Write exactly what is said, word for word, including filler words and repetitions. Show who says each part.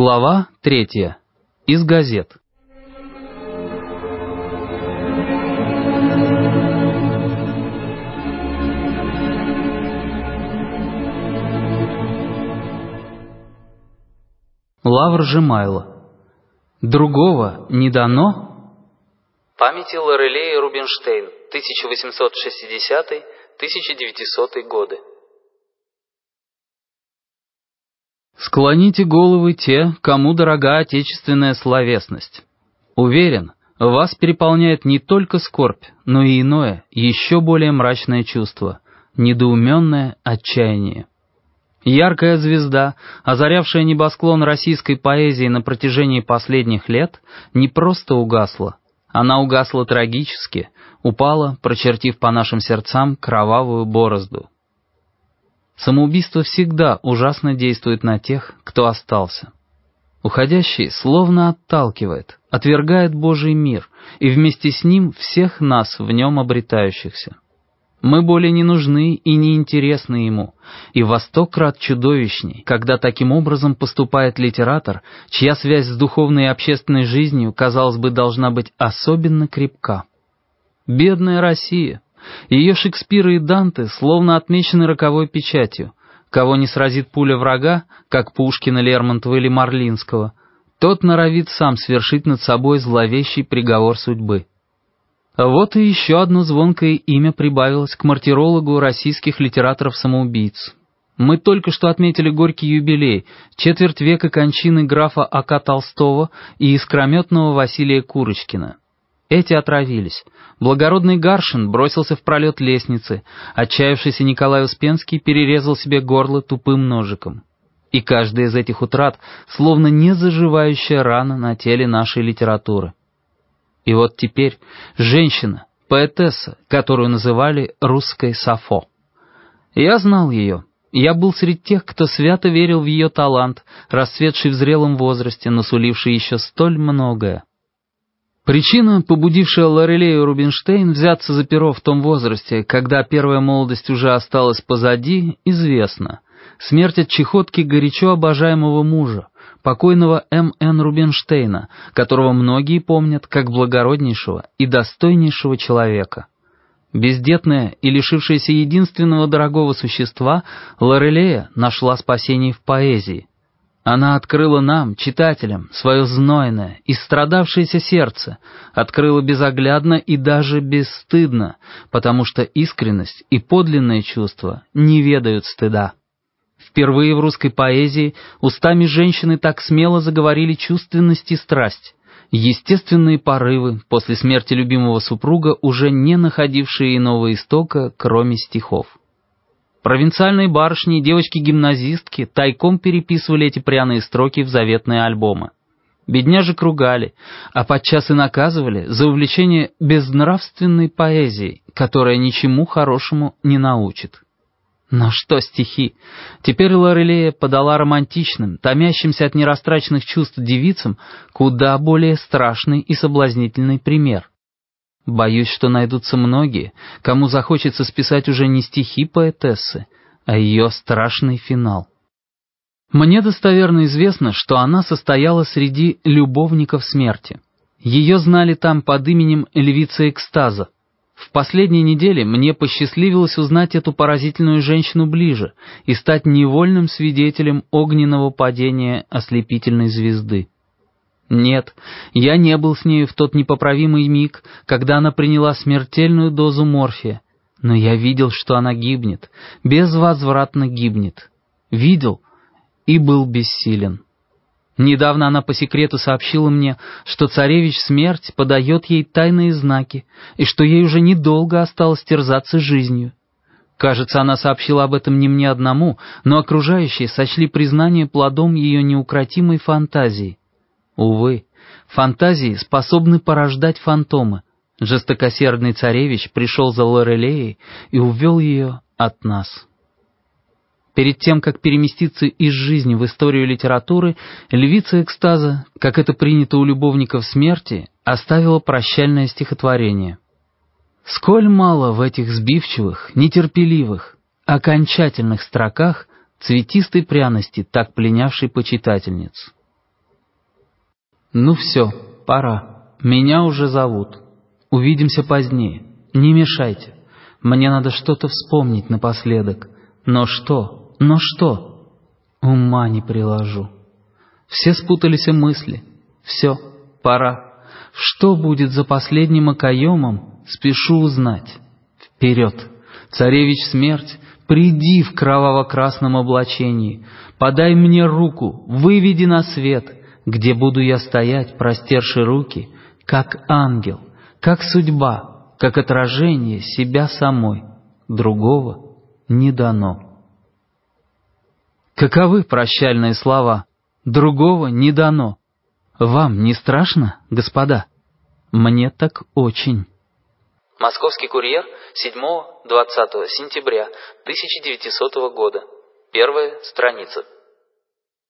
Speaker 1: Глава третья. Из газет. Лавр Жемайло. Другого не дано? Памяти Лорелеи Рубинштейн, тысяча восемьсот шестидесятый — тысяча девятисотый годы. Склоните головы те, кому дорога отечественная словесность. Уверен, вас переполняет не только скорбь, но и иное, еще более мрачное чувство — недоуменное отчаяние. Яркая звезда, озарявшая небосклон российской поэзии на протяжении последних лет, не просто угасла. Она угасла трагически, упала, прочертив по нашим сердцам кровавую борозду. Самоубийство всегда ужасно действует на тех, кто остался. Уходящий словно отталкивает, отвергает Божий мир, и вместе с ним всех нас в нем обретающихся. Мы более не нужны и не интересны ему, и во сто крат чудовищней, когда таким образом поступает литератор, чья связь с духовной и общественной жизнью, казалось бы, должна быть особенно крепка. Бедная Россия! Ее Шекспиры и Данте словно отмечены роковой печатью. Кого не сразит пуля врага, как Пушкина, Лермонтова или Марлинского, тот норовит сам свершить над собой зловещий приговор судьбы. А вот и еще одно звонкое имя прибавилось к мартирологу российских литераторов-самоубийц. Мы только что отметили горький юбилей, четверть века кончины графа А К Толстого и искрометного Василия Курочкина. Эти отравились. Благородный Гаршин бросился в пролет лестницы, отчаявшийся Николай Успенский перерезал себе горло тупым ножиком. И каждая из этих утрат словно незаживающая рана на теле нашей литературы. И вот теперь женщина, поэтесса, которую называли русской Сафо. Я знал ее. Я был среди тех, кто свято верил в ее талант, расцветший в зрелом возрасте, но суливший еще столь многое. Причина, побудившая Лорелею Рубинштейн взяться за перо в том возрасте, когда первая молодость уже осталась позади, известна. Смерть от чехотки горячо обожаемого мужа, покойного М Н Рубинштейна, которого многие помнят как благороднейшего и достойнейшего человека. Бездетная и лишившаяся единственного дорогого существа, Лорелея нашла спасение в поэзии. Она открыла нам, читателям, свое знойное, истрадавшееся сердце, открыла безоглядно и даже бесстыдно, потому что искренность и подлинное чувство не ведают стыда. Впервые в русской поэзии устами женщины так смело заговорили чувственность и страсть, естественные порывы после смерти любимого супруга, уже не находившие иного истока, кроме стихов. Провинциальные барышни и девочки-гимназистки тайком переписывали эти пряные строки в заветные альбомы. Бедняжек ругали, а подчас и наказывали за увлечение безнравственной поэзией, которая ничему хорошему не научит. Но что стихи? Теперь Лорелея подала романтичным, томящимся от нерастраченных чувств девицам куда более страшный и соблазнительный пример. Боюсь, что найдутся многие, кому захочется списать уже не стихи поэтессы, а ее страшный финал. Мне достоверно известно, что она состояла среди любовников смерти. Ее знали там под именем львица экстаза. В последние недели мне посчастливилось узнать эту поразительную женщину ближе и стать невольным свидетелем огненного падения ослепительной звезды. Нет, я не был с нею в тот непоправимый миг, когда она приняла смертельную дозу морфия, но я видел, что она гибнет, безвозвратно гибнет. Видел и был бессилен. Недавно она по секрету сообщила мне, что царевич Смерть подает ей тайные знаки, и что ей уже недолго осталось терзаться жизнью. Кажется, она сообщила об этом не мне одному, но окружающие сочли признание плодом ее неукротимой фантазии. Увы, фантазии способны порождать фантомы. Жестокосердный царевич пришел за Лорелеей и увел ее от нас. Перед тем, как переместиться из жизни в историю литературы, львица экстаза, как это принято у любовников смерти, оставила прощальное стихотворение. Сколь мало в этих сбивчивых, нетерпеливых, окончательных строках цветистой пряности, так пленявшей почитательниц. Ну все, пора. Меня уже зовут. Увидимся позднее. Не мешайте. Мне надо что-то вспомнить напоследок. Но что? Но что? Ума не приложу. Все спутались и мысли. Все, пора. Что будет за последним окоемом, спешу узнать. Вперед! Царевич Смерть, приди в кроваво-красном облачении, подай мне руку, выведи на свет, где буду я стоять, простерши руки, как ангел, как судьба, как отражение себя самой. Другого не дано. Каковы прощальные слова? Другого не дано. Вам не страшно, господа? Мне так очень.
Speaker 2: Московский курьер, седьмого-двадцатого сентября тысяча девятисотого года. Первая страница.